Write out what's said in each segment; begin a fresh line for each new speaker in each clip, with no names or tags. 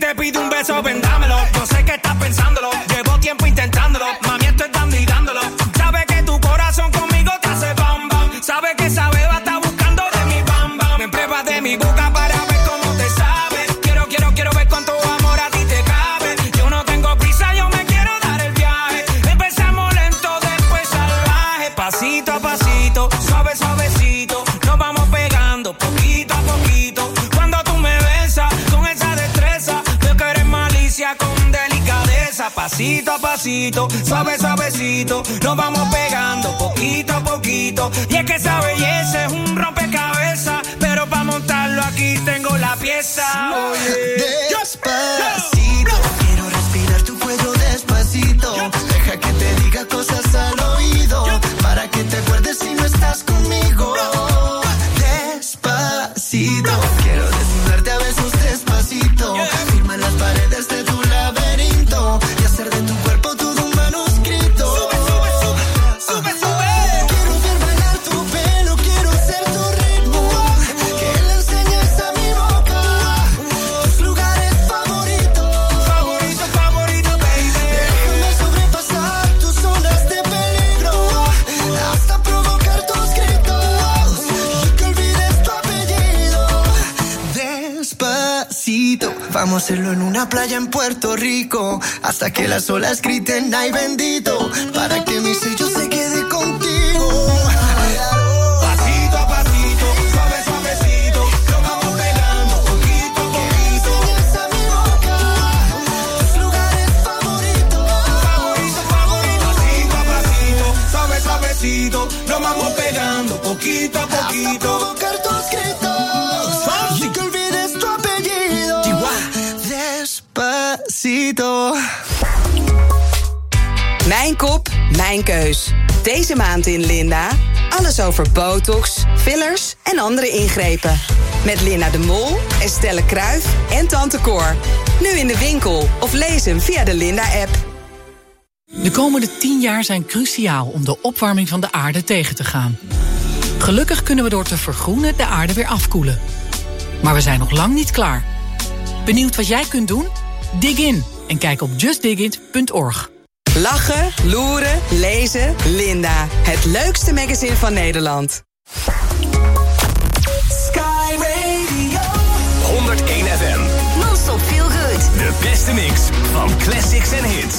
te pido un beso, ven, dámelo. Yo sé que estás pensándolo, llevo tiempo intentándolo. Mami, esto es dando y dándolo. Sabes que tu corazón conmigo te hace bam, bam. Sabes que esa beba está buscando de mi bam, bam. Me pruebas de mi boca para ver cómo te sabe. Quiero ver cuánto amor a ti te cabe. Yo no tengo prisa, yo me quiero dar el viaje. Empezamos lento, después salvaje. Pasito a pasito, suave, suavecito. Nos vamos pegando poquito a poquito. Cuando tú me besas con esa destreza, veo que eres malicia con delicadeza. Pasito a pasito, suave, suavecito. Nos vamos pegando poquito a poquito. Y es que esa belleza es un rompecabezas, pero para montarlo aquí tengo la pieza.
Despacito, quiero respirar tu cuello despacito. Deja que te diga cosas al oído, para que te acuerdes si no estás conmigo. Despacito, quiero desnudarte a besos despacito. Firma las paredes de tu laberinto y hacer de tu cuerpo todo un manuscrito. Sube. Quiero ver bailar tu pelo, quiero ser tu ritmo. Que le enseñes a mi boca tus lugares favoritos. Favorito, baby. Déjame sobrepasar tus zonas de peligro, hasta provocar tus gritos y que olvides tu apellido. Despacito, vamos a hacerlo en una playa en Puerto Rico, hasta que las olas griten ay bendito, para que mi sello se quede contigo. Pasito a pasito, suave, suavecito, lo vamos pegando poquito a poquito. Enseñas a mi boca tus lugares favoritos. Favorito. Pasito a pasito, suave, suavecito, lo vamos pegando poquito a poquito. Hasta provocar tus gritos y que olvides tu apellido. Despacito.
Mijn kop, mijn keus. Deze maand in Linda. Alles over botox, fillers en andere ingrepen. Met Linda de Mol, Estelle Kruijf en Tante Cor. Nu in de winkel of lees hem via de Linda-app.
De komende 10 jaar zijn cruciaal om de opwarming van de aarde tegen te gaan. Gelukkig kunnen we door te vergroenen de aarde weer afkoelen. Maar we zijn nog lang niet klaar. Benieuwd wat jij kunt doen? Dig in en kijk op justdigit.org.
Lachen, loeren, lezen, Linda. Het leukste magazine van Nederland.
Sky Radio
101 FM.
Non-stop feel good.
De beste mix van classics en hits.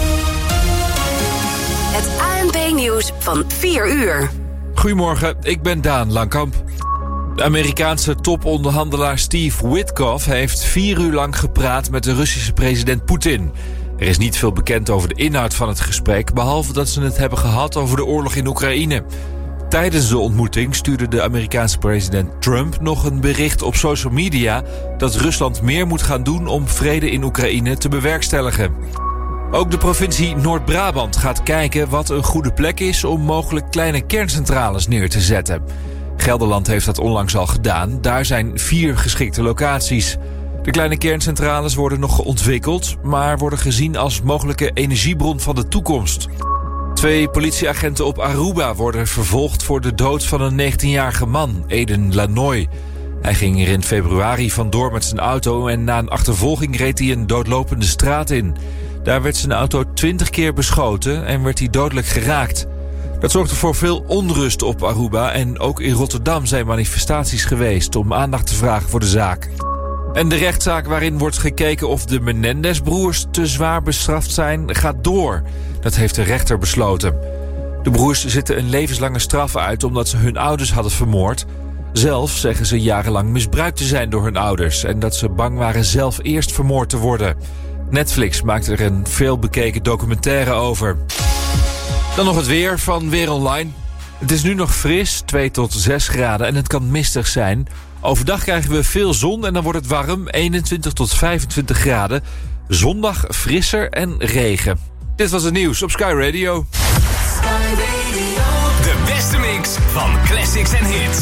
Het ANP-nieuws van 4 uur.
Goedemorgen, ik ben Daan Langkamp. De Amerikaanse toponderhandelaar Steve Witkoff heeft 4 uur lang gepraat met de Russische president Poetin. Er is niet veel bekend over de inhoud van het gesprek, behalve dat ze het hebben gehad over de oorlog in Oekraïne. Tijdens de ontmoeting stuurde de Amerikaanse president Trump nog een bericht op social media dat Rusland meer moet gaan doen om vrede in Oekraïne te bewerkstelligen. Ook de provincie Noord-Brabant gaat kijken wat een goede plek is om mogelijk kleine kerncentrales neer te zetten. Gelderland heeft dat onlangs al gedaan. Daar zijn 4 geschikte locaties. De kleine kerncentrales worden nog ontwikkeld, maar worden gezien als mogelijke energiebron van de toekomst. 2 politieagenten op Aruba worden vervolgd voor de dood van een 19-jarige man, Eden Lanoy. Hij ging er in februari vandoor met zijn auto en na een achtervolging reed hij een doodlopende straat in. Daar werd zijn auto 20 keer beschoten en werd hij dodelijk geraakt. Dat zorgde voor veel onrust op Aruba en ook in Rotterdam zijn manifestaties geweest om aandacht te vragen voor de zaak. En de rechtszaak waarin wordt gekeken of de Menendez-broers te zwaar bestraft zijn, gaat door. Dat heeft de rechter besloten. De broers zitten een levenslange straf uit omdat ze hun ouders hadden vermoord. Zelf zeggen ze jarenlang misbruikt te zijn door hun ouders en dat ze bang waren zelf eerst vermoord te worden. Netflix maakt er een veelbekeken documentaire over. Dan nog het weer van Weer Online. Het is nu nog fris, 2 tot 6 graden en het kan mistig zijn. Overdag krijgen we veel zon en dan wordt het warm, 21 tot 25 graden. Zondag frisser en regen. Dit was het nieuws op Sky Radio.
Sky Radio.
De beste mix van classics en hits.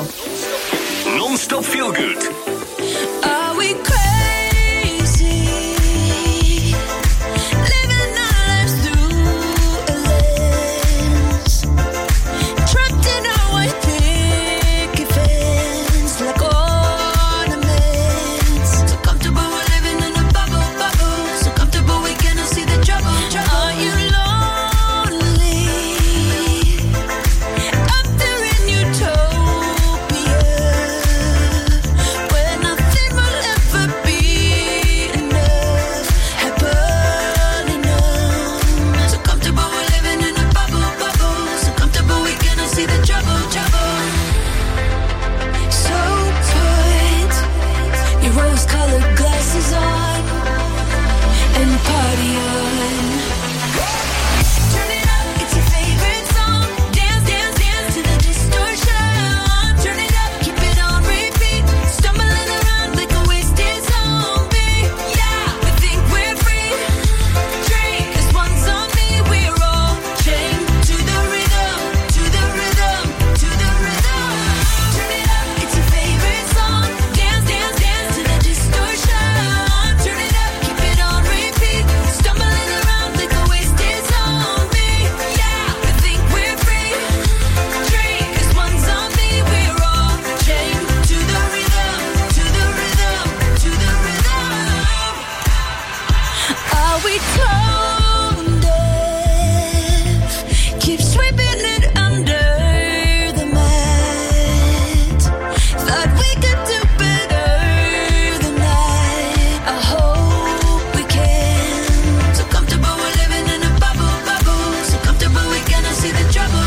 Non-stop feel good.
Are we crazy? Living our lives through a lens. Trapped in our white picket fence like ornaments. So comfortable we're living in a bubble. So comfortable we cannot see the trouble. Are you lonely? Up there in utopia, where nothing will ever be enough, happen enough. So comfortable we're living in a bubble. So comfortable we cannot see the trouble. So put your rose-colored glasses on and party on. Turn it up, it's your favorite song. Dance, dance, dance to the distortion. Turn it up, keep it on repeat. Stumbling around like a wasted zombie. Yeah, we think we're free. Drink, 'cause one's on me. We're all chained to the rhythm, to the rhythm, to the rhythm. Turn it up, it's your favorite song. Dance, dance, dance to the distortion. Turn it up, keep it on repeat. Stumbling around like a wasted zombie. Yeah, we think we're free. Drink, 'cause one's on me. We're all chained to the rhythm, to the rhythm, to the rhythm. Are we tone deaf? Keep sweeping it under the mat. Thought we could do better than that. I hope we can. So comfortable we're living in a bubble. So comfortable we cannot see the trouble.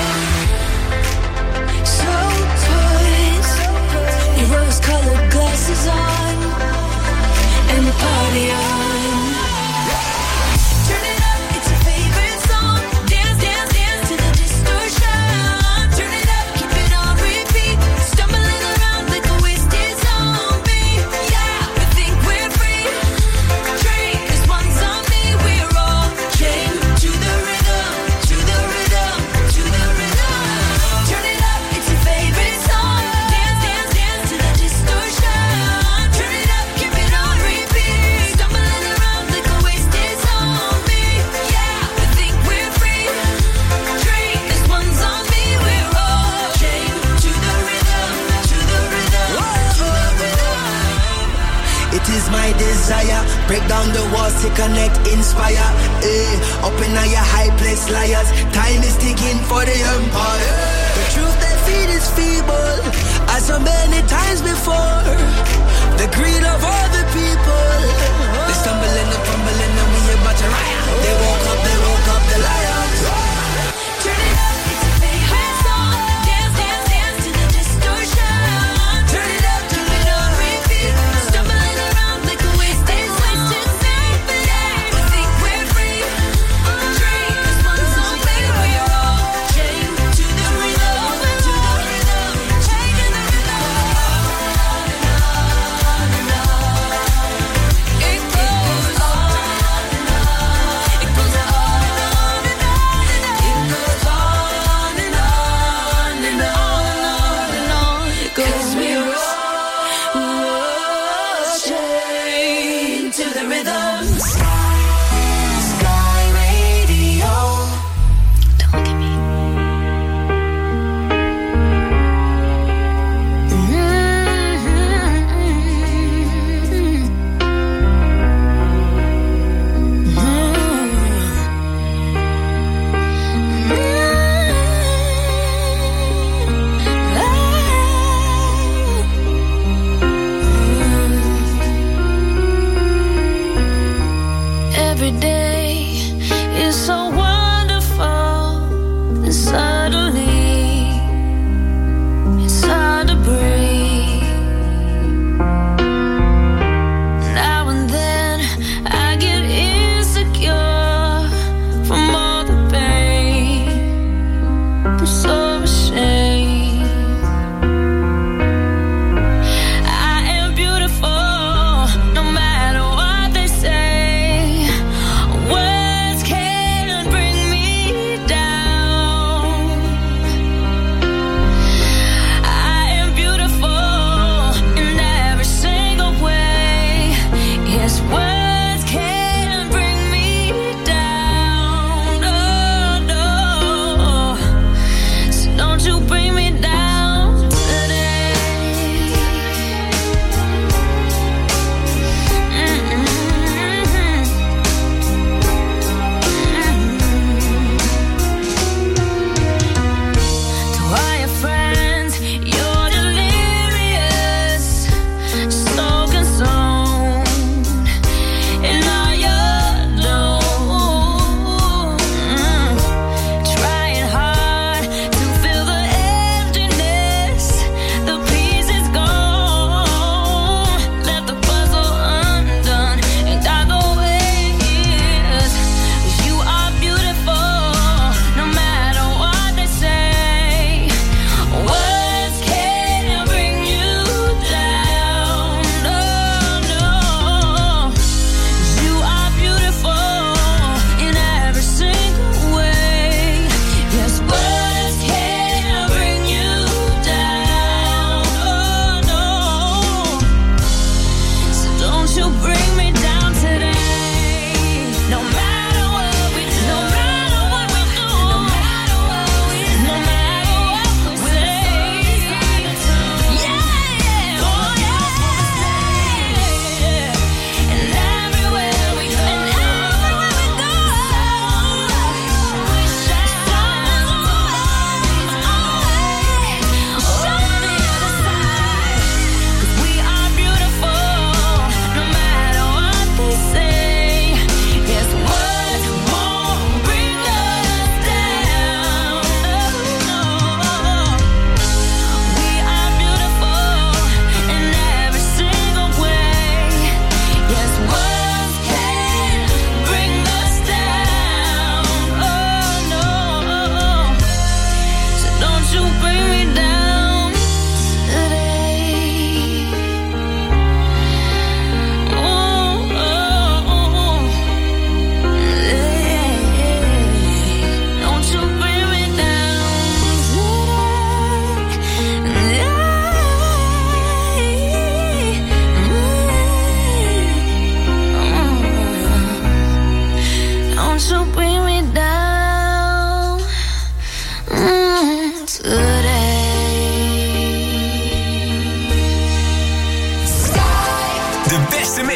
So put your rose-colored glasses on and party on. Turn it up, it's your favorite song. Dance, dance, dance to the distortion. Turn it up, keep it on repeat. Stumbling around like a wasted zombie. Yeah, we think we're free. Drink, 'cause one's on me. We're all chained to the rhythm, to the rhythm, to the rhythm. Turn it up, it's your favorite song. Dance, dance, dance to the distortion. Turn it up, keep it on repeat. Stumbling around like a wasted zombie. Yeah, we think we're free. Drink, 'cause one's on me. We're all chained to the rhythm, to the rhythm, to the rhythm.
It is my desire. Break down the walls to connect, inspire. Up in your high place, liars. Time is ticking for the empire. The truth they feed is feeble, as so many times before. The greed of all the people. They stumble and they crumble and then we about to riot. They woke up the lions.
Turn it up, it's your favorite song. Dance, dance, dance to the distortion. Turn it up, keep it on repeat. Stumbling around like a wasted zombie. Yeah, we think we're free. Drink, 'cause one's on me. We're all chained to the rhythm, to the rhythm, chained to the rhythm. It goes on and on.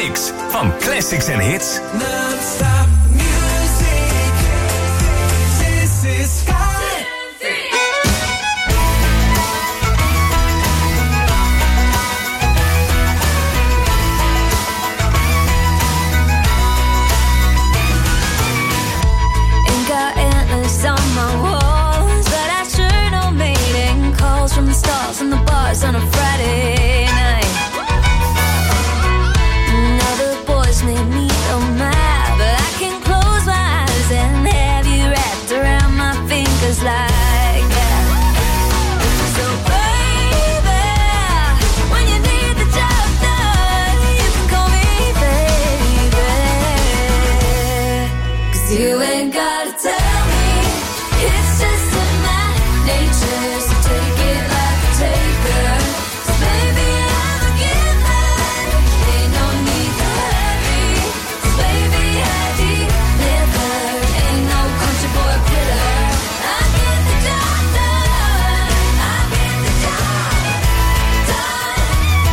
mix van classics en hits.
Non-stop music. This is Sky.
On my walls, but I sure don't mating calls from the stars and the bars on a Friday night. Other boys made me so mad, but I can close my eyes and have you wrapped around my fingers like that. So baby, when you need the job done, you can call me baby, 'cause you ain't gotta tell me. It's just in my nature, so take it like a taker. 'Cause baby, I'm a giver, ain't no need to hurry. 'Cause baby, I deliver, ain't no country boy quitter. I get the job done, I get the job done.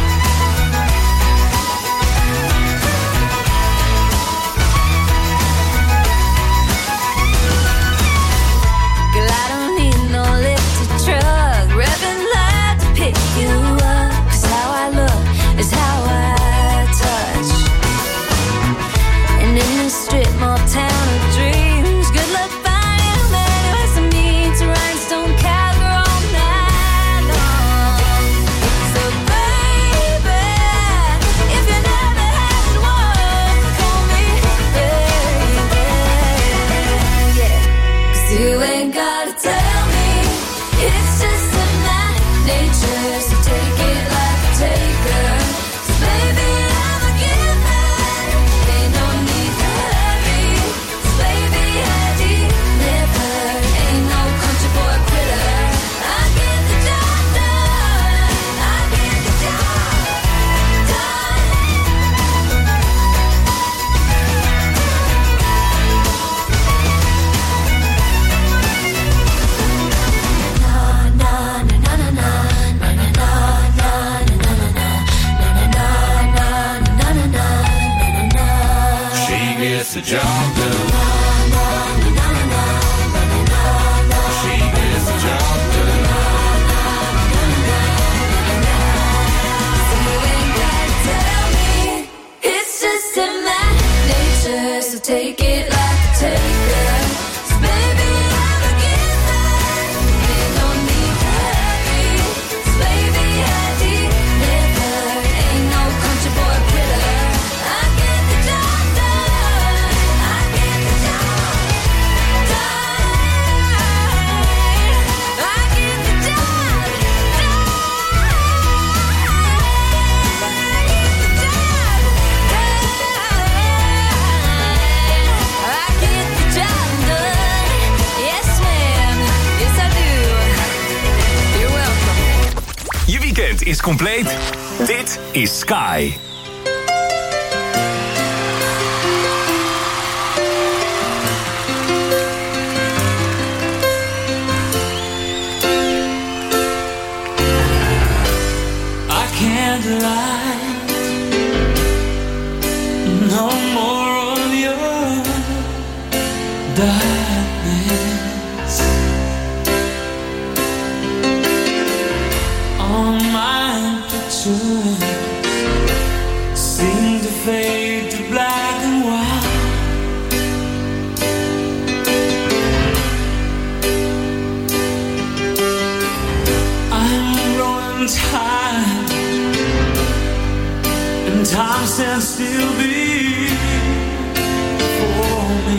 Girl, I don't need no lifted truck, revving loud to pick you up. 'Cause how I look is how I touch. And in this strip mall town of dreams, good luck finding a man who has some need to rhinestone cowgirl all night long. So baby, if you never had one, call me baby, yeah. 'Cause you ain't gotta tell me, it's just in my nature, so take it like a taker. 'Cause baby, I'm a giver, ain't no need to hurry. 'Cause baby, I deliver, ain't no country boy quitter. I get the job done, I get the job done.
She gets the job done. She gets the job done.
You ain't gotta tell me, it's just in my nature, so take it like a taker. 'Cause baby, I'm a giver, ain't no need to hurry. 'Cause baby, I deliver, ain't no country boy quitter. I get the job done, I get the job done, I get the job done. I get the job done. Yes, ma'am. Yes, I do. You're welcome.
Je weekend is compleet. Dit is Sky.
I can't lie. No more of your darkness on my pictures seem to fade to black and white. I'm growing tired, and time stands still before me.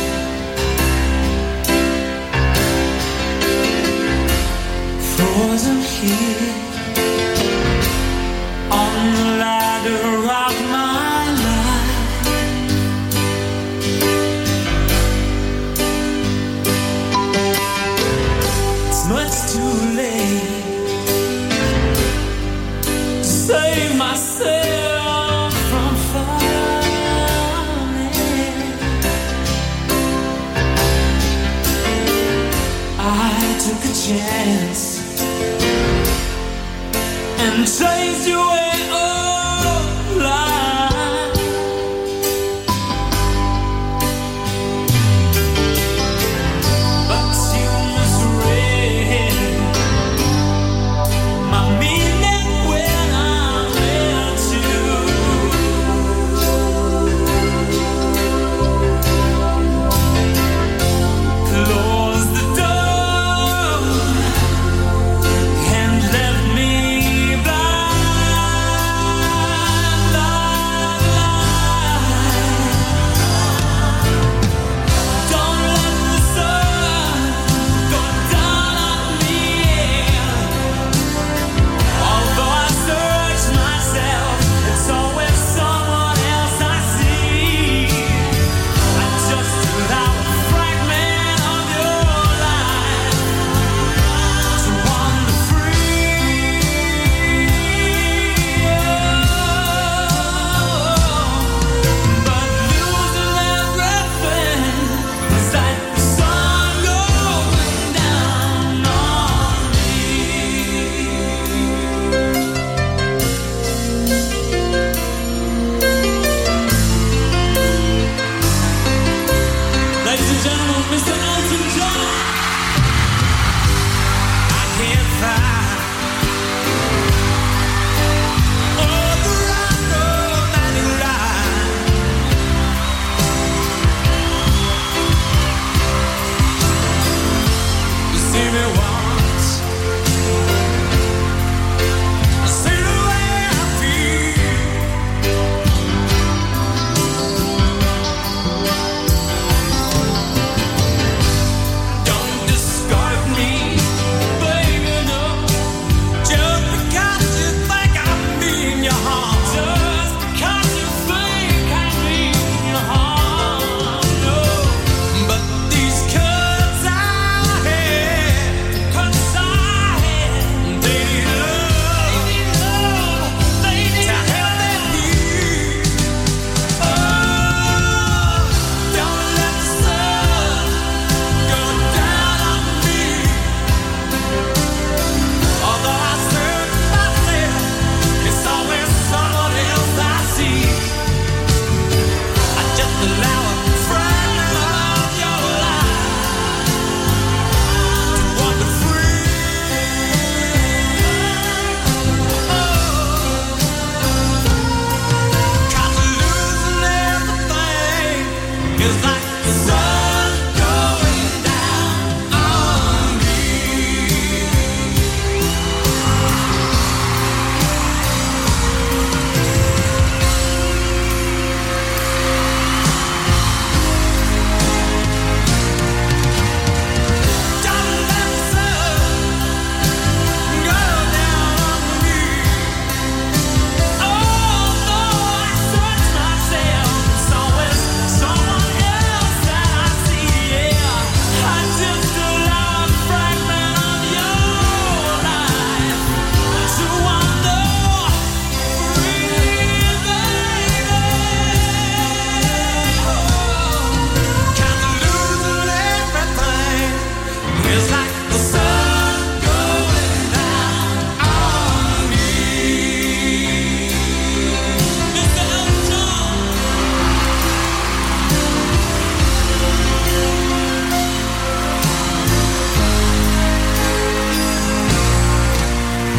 Frozen here on the ladder of my life. It's much too late to save myself from falling. I took a chance and chased you away, oh, life.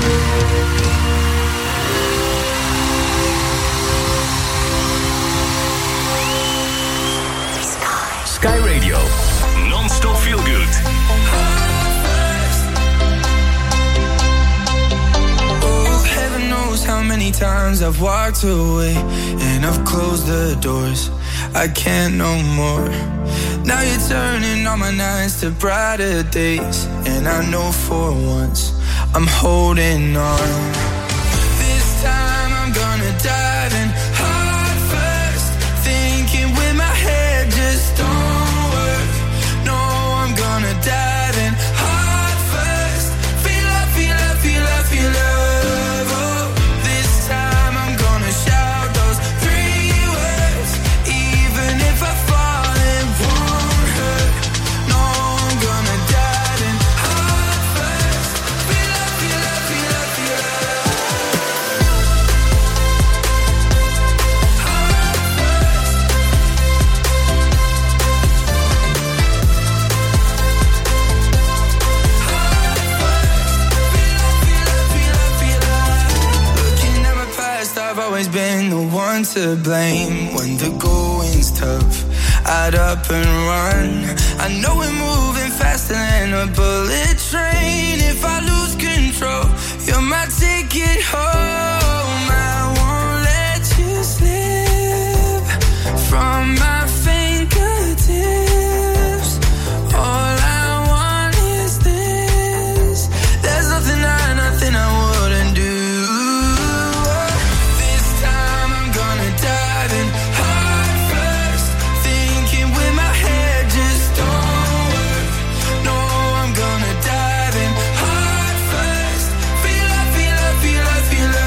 Sky Radio. Non-stop feel good.
Oh, heaven knows how many times I've walked away and I've closed the doors. I can't no more. Now you're turning all my nights to brighter days, and I know for once I'm holding on. This time I'm gonna dive in heart first, thinking with my head just don't work. No, I'm gonna dive in heart first. Feel love, feel love, feel love, feel love. Oh, this time I'm gonna shout those 3 words, even if I fall, it won't hurt. No, I'm gonna dive in heart first. Feel love, feel love, feel love, feel love. I've always been the one to blame. When the going's tough, I'd up and run. I know we're moving faster than a bullet train. If I lose control, you're my ticket home. I won't let you slip from my fingertips. All I want is this. There's nothing I wouldn't do. Feel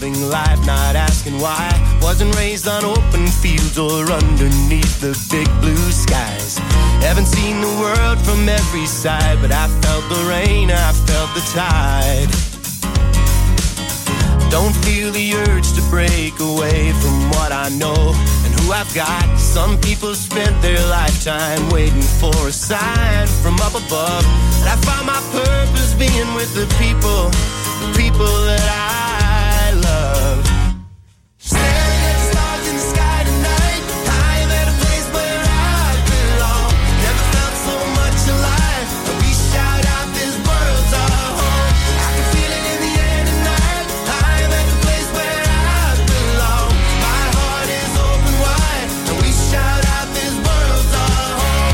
living life, not asking why. Wasn't raised on open fields or underneath the big blue skies. Haven't seen the world from every side, but I felt the rain, I felt the tide. Don't feel the urge to break away from what I know and who I've got. Some people spent their lifetime waiting for a sign from up above. And I found my purpose being with the people that I love. Staring at the stars in the sky tonight, I'm at a place where I belong. Never felt so much alive. We shout out, this world's our home. I can feel it in the air tonight. I'm at the place where I belong. My heart is open wide, and we shout out, this world's our home.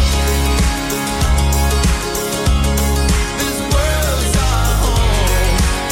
This world's our home.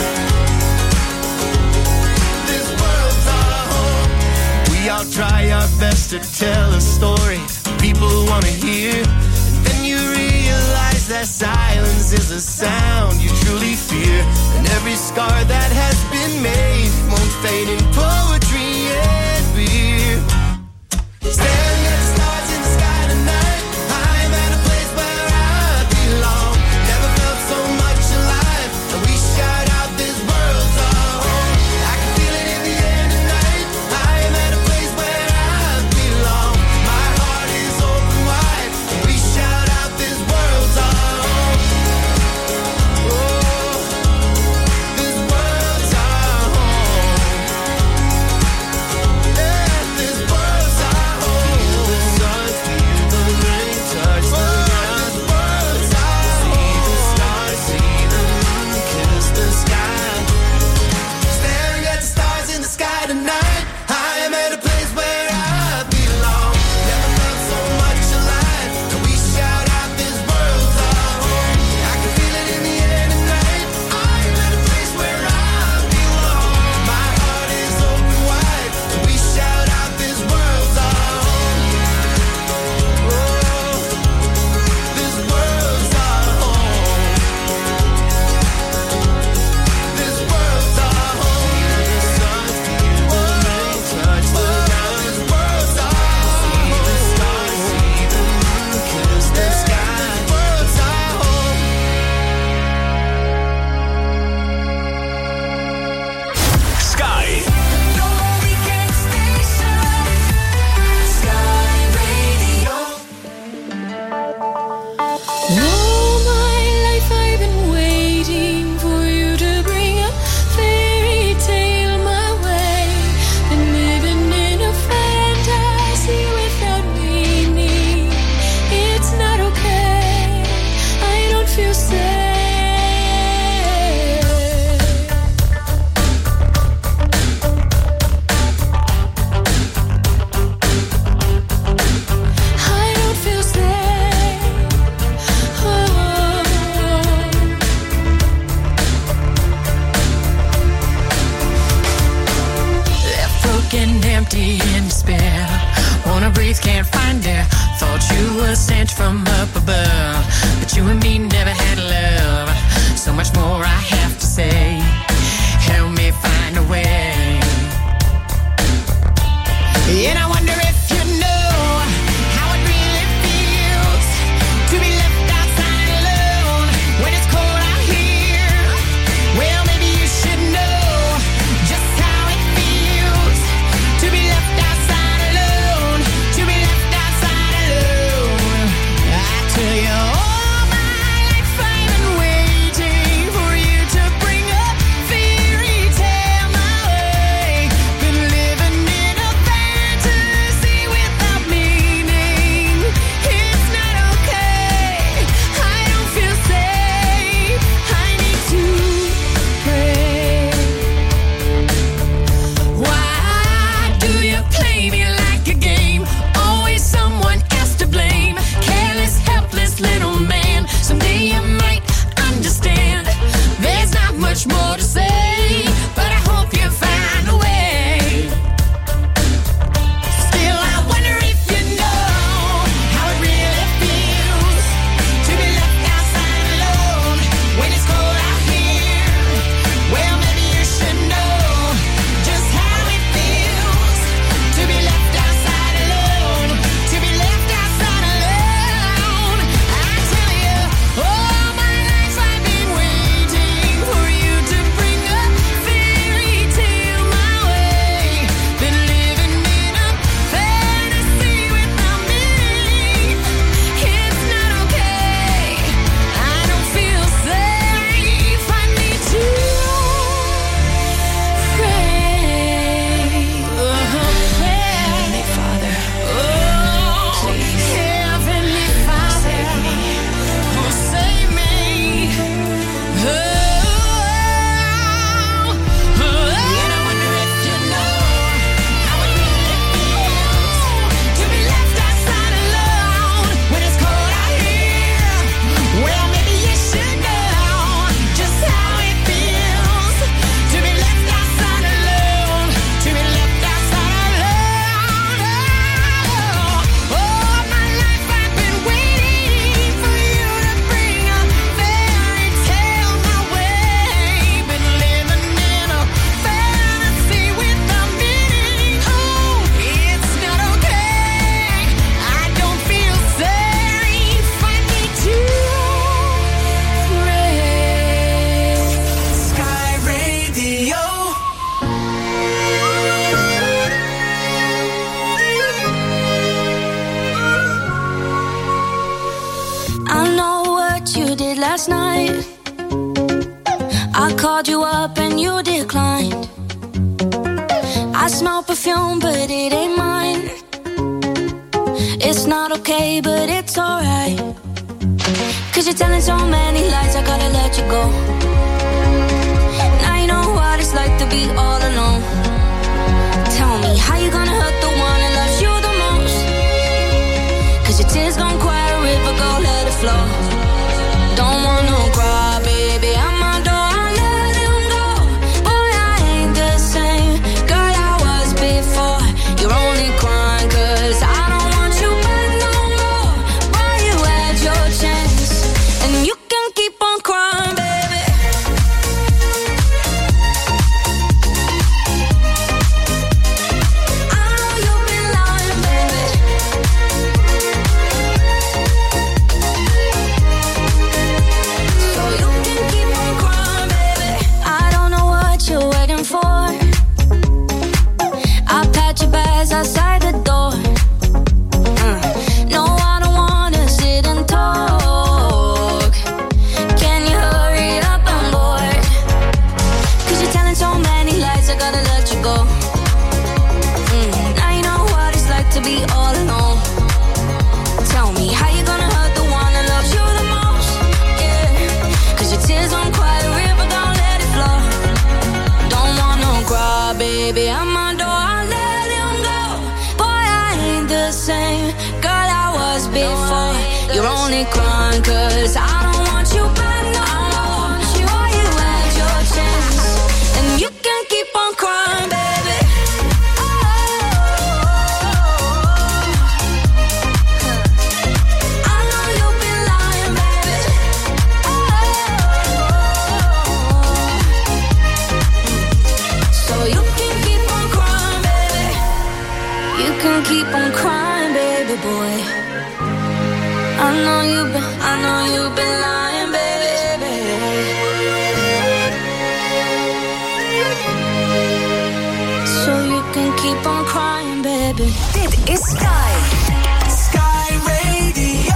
This world's our home. We all try our best to tell a story people want to hear, and then you realize that silence is a sound you truly fear. And every scar that has been made won't fade in poetry and beer. Staring at the stars in the sky tonight, I'm at a place where I belong. Never felt so much alive, and we shout out, this world's our home. I can feel it in the air tonight. I'm at a place where I belong. My heart is open wide, and we shout out, this world's our home. Oh, this world's our home. Yeah, this world's our home. Feel the sun, feel the rain, touch the ground. This world's our home. See the stars, see the moon, kiss the sky. Staring at the stars in the sky tonight, I am at a place where I belong. Never felt so much alive, and we shout out, this world's our home. I can feel it in the air tonight. I am at a place where I belong. My heart is open wide, and we shout out, this world's our home. Oh, this world's our home. This world's our home. Feel the sun, feel the rain, touch the ground. This world's our home. See the stars, see the moon, kiss the sky. This world's our home.
Sky.
All my life I've been waiting for you to bring a fairy tale my way. Been living in a fantasy without meaning. It's not okay. I don't feel safe. I don't feel safe. Oh. Left broken, empty, in despair. Wanna breathe, can't find air. Thought you were sent from up above, but you and me never had love. So much more I have to say. Help me find a way. And I wonder if you know how it really feels to be left outside alone when it's cold out here. Well, maybe you should know just how it feels to be left outside alone, to be left outside alone. I tell you, all my life I've been waiting for you to bring a fairy tale my way. Been living in a fantasy last night. I called you up and you declined. I smell perfume, but it ain't mine. It's not okay, but it's alright. 'Cause you're telling so many lies, I gotta let you go. Now you know what it's like to be all alone. Tell me, how you gonna hurt the one that loves you the most? 'Cause your tears gon' quiet a river, go let it flow. Don't wanna cry, baby, I'm my door, I let him go. Boy, I ain't the same girl I was before. You're only crying 'cause I don't want you back no more. Boy, you had your chance, and you can keep on crying, baby. I know you've been lying, baby. So you can keep on crying, baby. I don't know what you're waiting for. I pat your bags outside the door. No, I don't wanna sit and talk. Can you hurry up, I'm bored. 'Cause you're telling so many lies, I gotta let you go. Now you know what it's like to be all alone. Tell me, how you gonna hurt the one that loves you the most? Yeah, 'cause your tears won't quiet a river, don't let it flow. Don't wanna cry, baby, I'm my door, I let him go. Boy, I ain't the same girl I was before. You're only crying 'cause I don't want you back no more. Boy, you had your chance, and you can keep on crying, baby. I know you've been lying, baby. So you can keep on crying, baby. You can keep on crying, baby boy. I know you've been lying, baby. So you can keep on crying, baby.
Dit is Sky.
Sky Radio.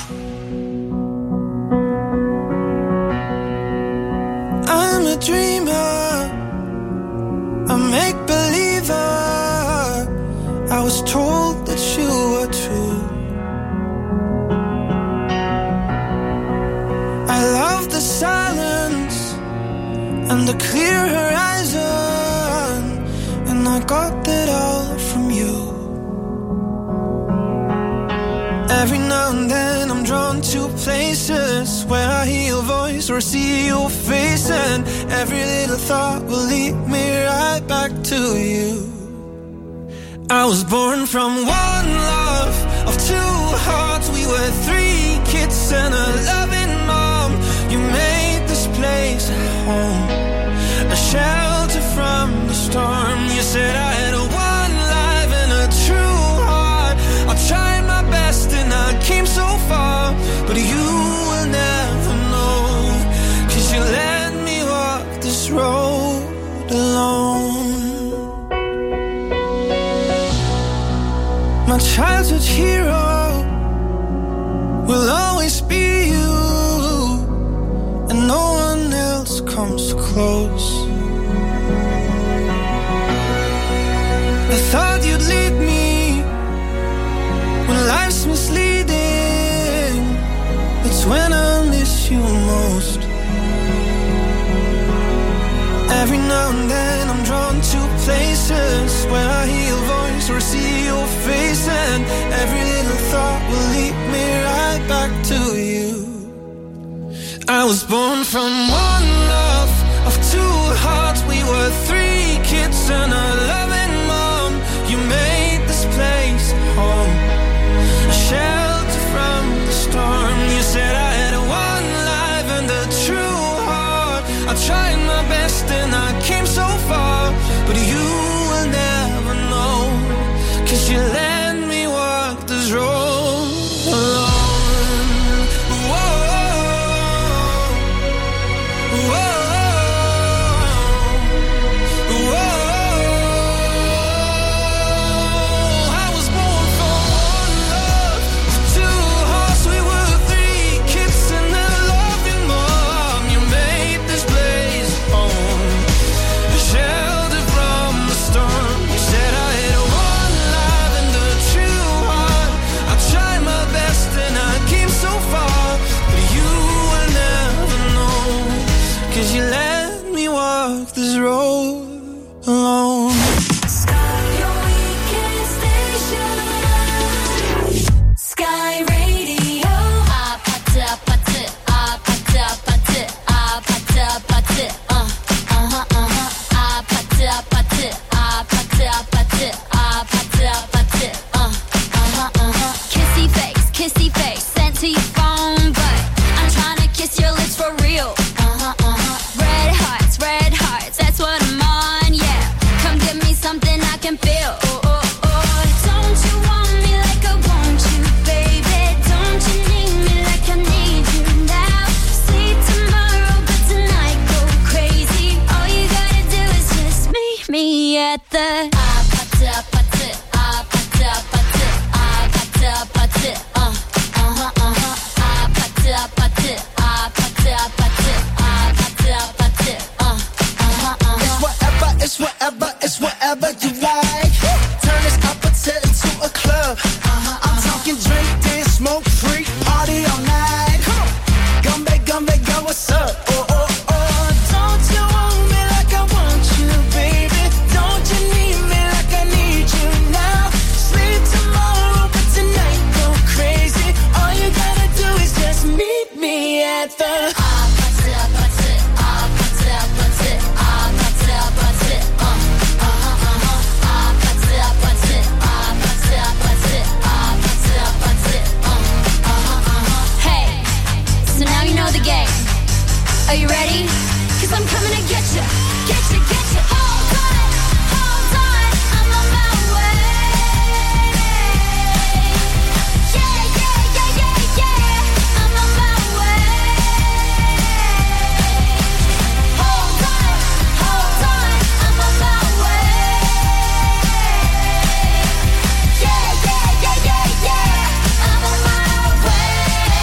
I'm a dreamer, a make-believer. I was told that you were true. I love the silence and the clear horizon, and I got that all from you. Every now and then I'm drawn to places where I hear your voice or see your face, and every little thought will lead me right back to you. I was born from one love of two hearts. We were three kids and a loving mom. You made this place a home, a shelter from the storm. You said I had one life and a true heart. I tried my best and I came so far, but you will never know, 'cause you let me walk this road alone. My childhood hero will always be you, and no one else comes close. I thought you'd lead me when life's misleading. It's when I miss you most. Every now and then I'm drawn to places where I hear your voice or see your face, and every little thought will lead me right back to you. I was born from one love of two hearts. We were three kids and a loving mom. You made this place home, a shelter from the storm. You said I had one life and a true heart. I tried my best and I came so far, but you will never know, 'cause you let me walk this road alone. Whoa, whoa, whoa.
to your phone, but I'm trying to kiss your lips for real. Red hearts, that's what I'm on, yeah. Come give me something I can feel. Don't you want me like I want you, baby? Don't you need me like I need you now? See tomorrow, but tonight go crazy. All you gotta do is just meet me at the
It's whatever you like. Turn this opposite into a club. I'm talking drink, dance, smoke, freak, party all night. Come on, gumbe, go, what's up? Don't you want me like I want you, baby? Don't you need me like I need you now? Sleep tomorrow, but tonight go crazy. All you gotta do is just meet me at the
Are you ready? 'Cause I'm coming to get you. Get you. Hold on, I'm on my way. Yeah, I'm on my way. Hold on, I'm on my way. Yeah, I'm on my way.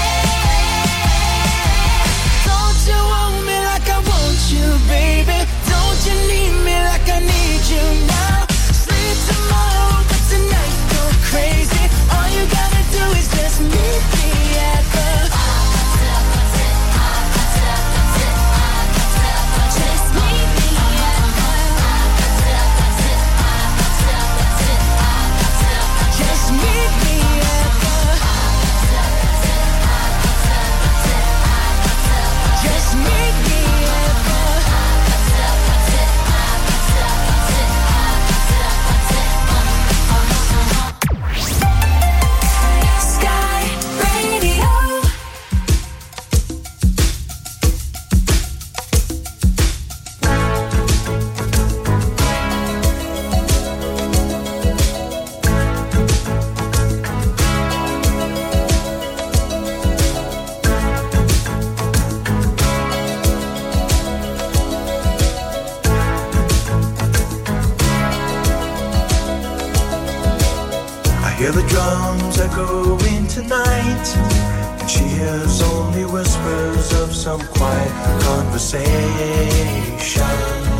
Don't you want me like I want you, baby? Don't you need me like I need you now? Sleep tomorrow, but tonight go crazy. All you gotta do is just meet me at the just meet me at the just meet me at the just meet me at the Sky Radio.
I hear the drums echoing tonight, and she hears only whispers of some quiet conversation.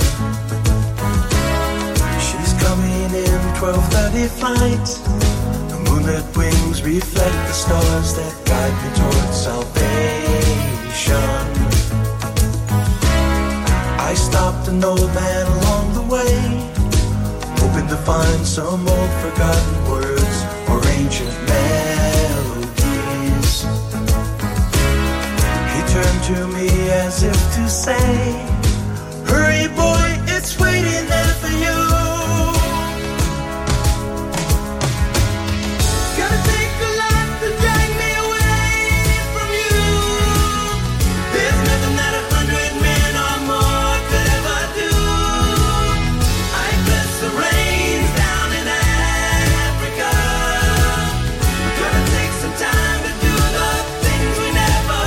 She's coming in 12:30 flight. The moonlit wings reflect the stars that guide me towards salvation. I stopped an old man along the way, hoping to find some old forgotten words or ancient melodies. He turned to me as if to say, hurry boy, it's waiting there for you. Gotta take a lot to drag me away from you. There's nothing that 100 men or more could ever do. I bless the rains down in Africa. Gonna take some time to do the things we never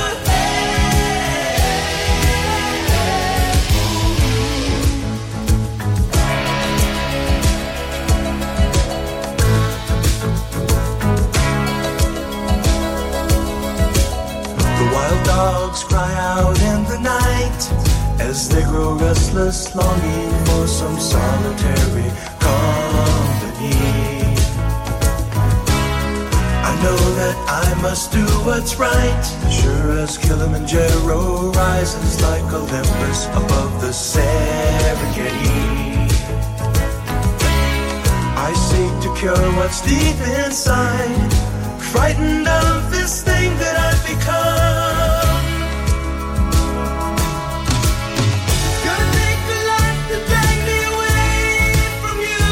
The wild dogs cry out in the night as they grow restless, longing for some solitary company. I know that I must do what's right, sure as Kilimanjaro rises like Olympus above the Serengeti. I seek to cure what's deep inside, frightened of this thing that I've become. Gonna take a lot to drag me away from you.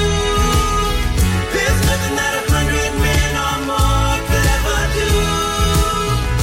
There's nothing that 100 men or more could ever do.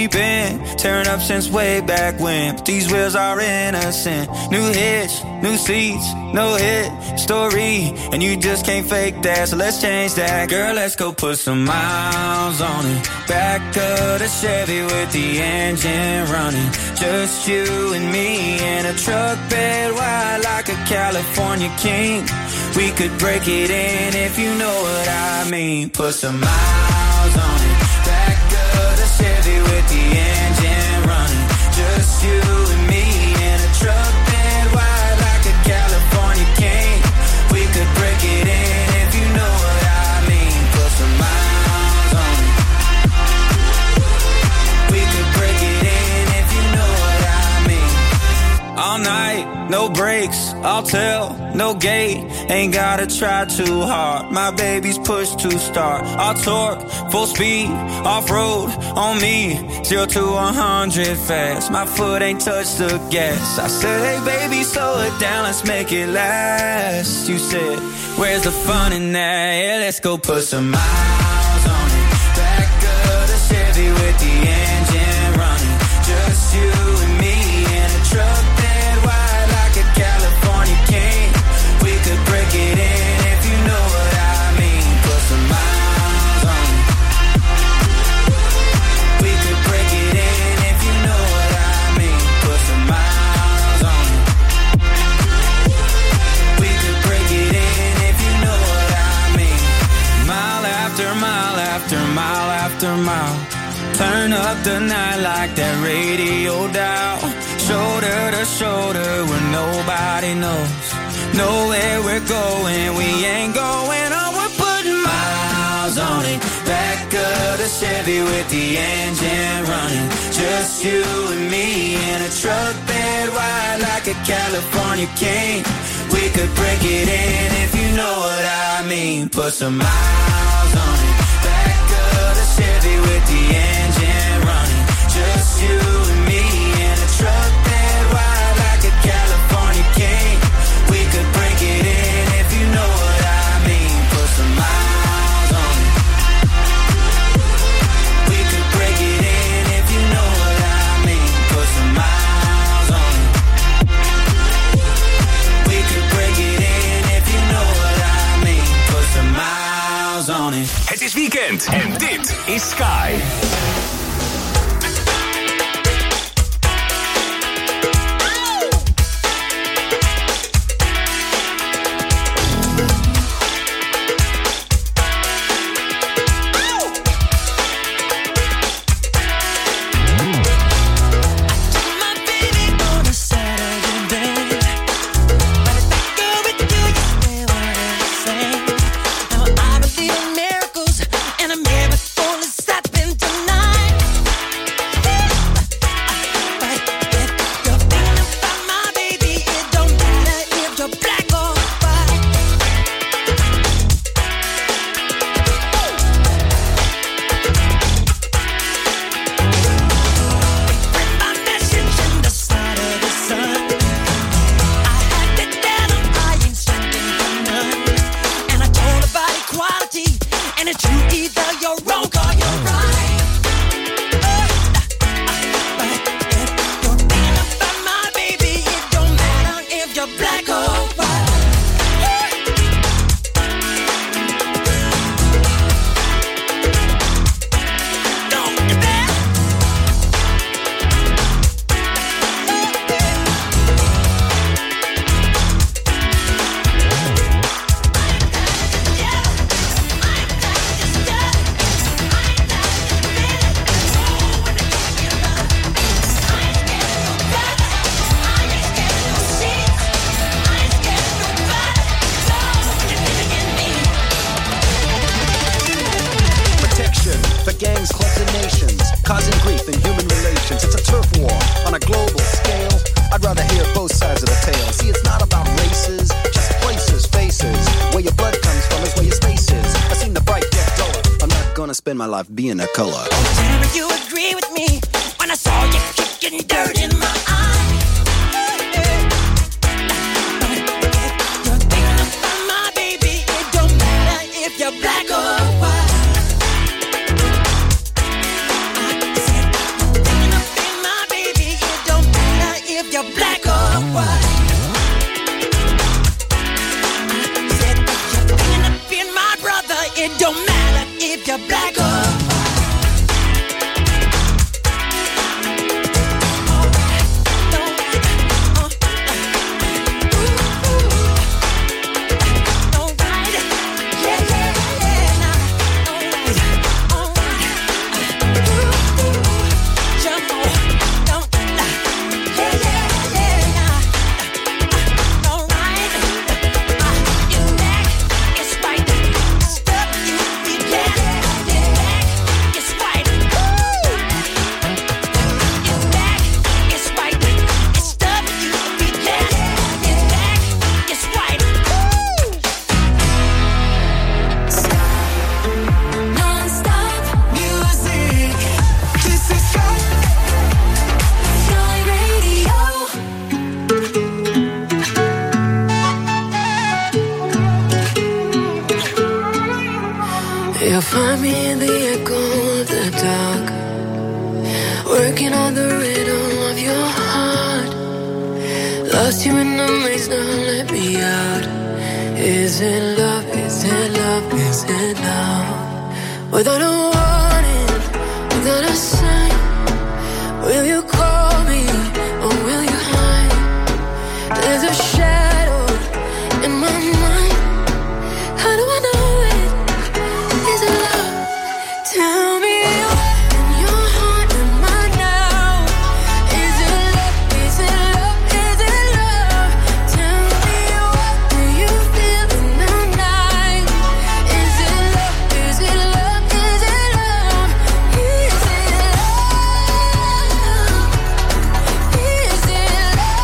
We've been tearing up since way back when, but these wheels are innocent. New hitch, new seats, no hit story, and you just can't fake that, so let's change that. Girl, let's go put some miles on it. Back of the Chevy with the engine running. Just you and me in a truck bed wide like a California king. We could break it in if you know what I mean. Put some miles on it. Back of the Chevy with the engine running. Just you and me in a truck bed wide like a California king. We could break it in if you know what I mean. Put some miles on it. We could break it in if you know what I mean. All night, no breaks, I'll tell, no gate. Ain't gotta try too hard, my baby's push to start. I'll torque, full speed, off-road, on me. 0 to 100 fast, my foot ain't touched the gas. I said, hey baby, slow it down, let's make it last. You said, where's the fun in that? Yeah, let's go put some miles on it. Back of the Chevy with the engine running. Just you and me in a truck bed wide like a California king. We could break it in if you know what I mean. Put some miles on it. We could break it in if you know what I mean. Put some miles on it. We could break it in if you know what I mean. Mile after mile after mile after mile. Turn up the night like that radio dial. Shoulder to shoulder where nobody knows. Know where we're going, we ain't going on. We're putting miles on it. Back of the Chevy with the engine running. Just you and me in a truck bed wide like a California king. We could break it in if you know what I mean. Put some miles on it. Back of the Chevy with the engine running. Just you and me in a truck bed wide like a California king. We could break it in if you know what I mean. Put some miles on it. We could break it in if you know what I mean. Put some miles on it. We could break it in if you know what I mean. Put some miles on it.
Het is weekend en dit is Sky.
Spend my life being a color.
Tell me you agree with me when I saw you kicking dirt in my eye. You're thinking about my baby. It don't matter if you're black or white. I said find me in the echo of the dark, working on the rhythm of your heart. Lost you in the maze, now let me out. Is it love, is it love, is it love? Without a warning, without a sign, will you call me or will you hide? There's a shadow in my mind. How do I know it? Is it love? Tell me what in your heart am I now? Is it love? Is it love? Is it love? Tell me what do you feel in the night? Is it love? Is it love? Is it love? Is it love? Is it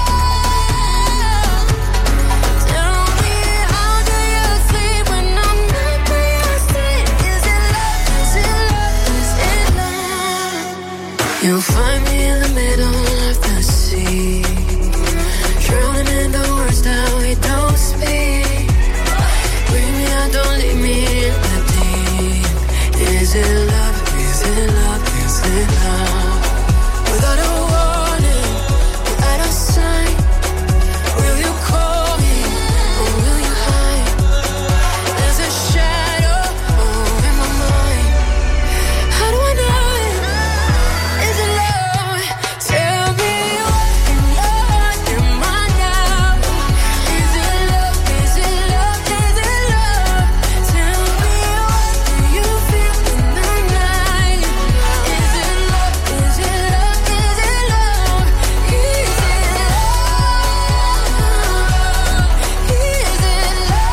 love? Tell me how do you sleep when I'm not by your side? Is it love? Is it love? Is it love? You'll find me in the middle of the sea, drowning in the words that we don't speak. Bring me out, don't leave me in the deep. Is it love? Is it love? Is it love? Without a warning, without a sign, will you call me or will you hide? There's a shadow in my mind. How do I know it? Is it love? Tell me what in your heart am I now? Is it love? Is it love? Is it love? Tell me what do you feel in the night? Is it love? Is it love? Is it love? Is it love? Is it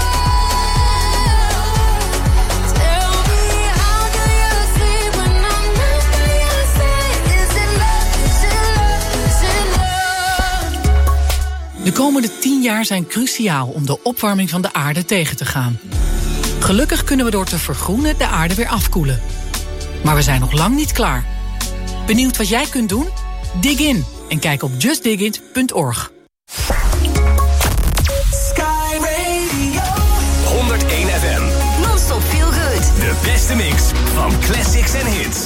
love? Tell me how do you sleep when I'm not by your side? Is it love? Is it love? Is it love?
De komende 10 jaar zijn cruciaal om de opwarming van de aarde tegen te gaan. Gelukkig kunnen we door te vergroenen de aarde weer afkoelen. Maar we zijn nog lang niet klaar. Benieuwd wat jij kunt doen? Dig in en kijk op justdigit.org.
Sky Radio.
101 FM.
Non-stop feel good.
De beste mix van classics en hits.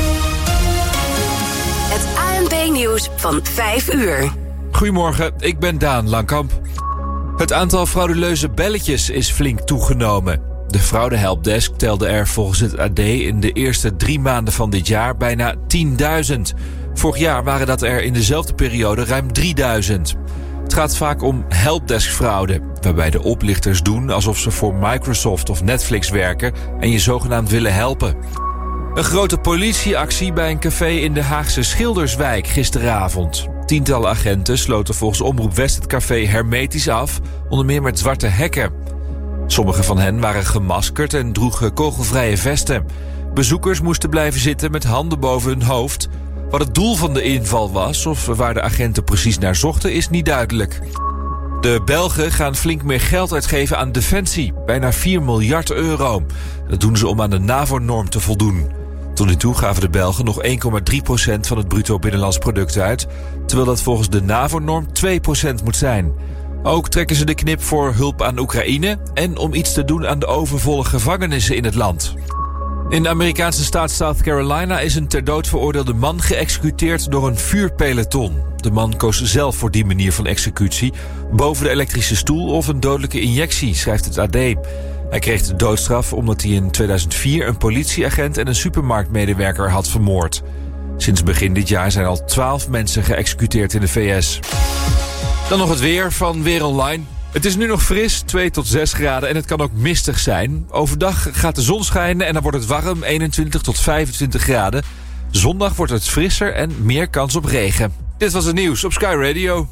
Het ANP-nieuws van 5 uur.
Goedemorgen, ik ben Daan Langkamp. Het aantal frauduleuze belletjes is flink toegenomen. De fraudehelpdesk telde er volgens het AD in de eerste 3 maanden van dit jaar bijna 10.000. Vorig jaar waren dat er in dezelfde periode ruim 3.000. Het gaat vaak om helpdeskfraude, waarbij de oplichters doen alsof ze voor Microsoft of Netflix werken en je zogenaamd willen helpen. Een grote politieactie bij een café in de Haagse Schilderswijk gisteravond. Tientallen agenten sloten volgens Omroep West het café hermetisch af, onder meer met zwarte hekken. Sommige van hen waren gemaskerd en droegen kogelvrije vesten. Bezoekers moesten blijven zitten met handen boven hun hoofd. Wat het doel van de inval was of waar de agenten precies naar zochten is niet duidelijk. De Belgen gaan flink meer geld uitgeven aan defensie, bijna 4 miljard euro. Dat doen ze om aan de NAVO-norm te voldoen. Tot nu toe gaven de Belgen nog 1,3% van het bruto binnenlands product uit, terwijl dat volgens de NAVO-norm 2% moet zijn. Ook trekken ze de knip voor hulp aan Oekraïne en om iets te doen aan de overvolle gevangenissen in het land. In de Amerikaanse staat South Carolina is een ter dood veroordeelde man geëxecuteerd door een vuurpeloton. De man koos zelf voor die manier van executie, boven de elektrische stoel of een dodelijke injectie, schrijft het AD. Hij kreeg de doodstraf omdat hij in 2004 een politieagent en een supermarktmedewerker had vermoord. Sinds begin dit jaar zijn al 12 mensen geëxecuteerd in de VS. Dan nog het weer van Weer Online. Het is nu nog fris, 2 tot 6 graden en het kan ook mistig zijn. Overdag gaat de zon schijnen en dan wordt het warm, 21 tot 25 graden. Zondag wordt het frisser en meer kans op regen. Dit was het nieuws op Sky Radio.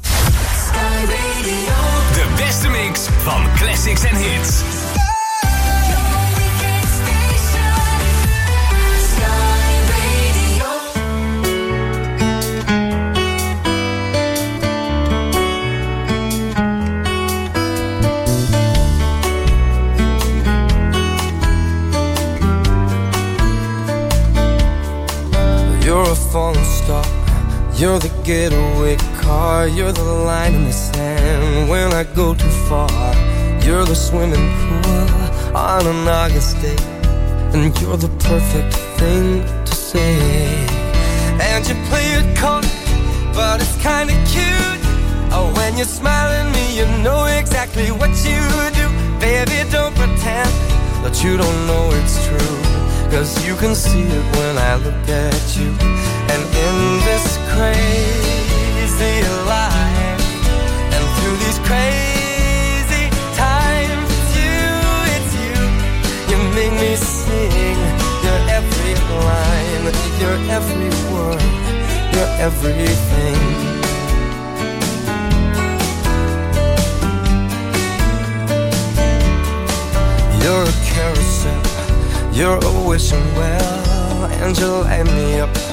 De beste mix van classics en hits.
You're a falling star, you're the getaway car, you're the line in the sand when I go too far. You're the swimming pool on an August day, and you're the perfect thing to say. And you play it cold, but it's kinda cute. Oh, when you smile at me, you know exactly what you do. Baby, don't pretend that you don't know it's true, 'cause you can see it when I look at you. And in this crazy life, and through these crazy times, it's you, you make me sing your every line, your every word, your everything. You're a carousel, you're a wishing well, and you light me up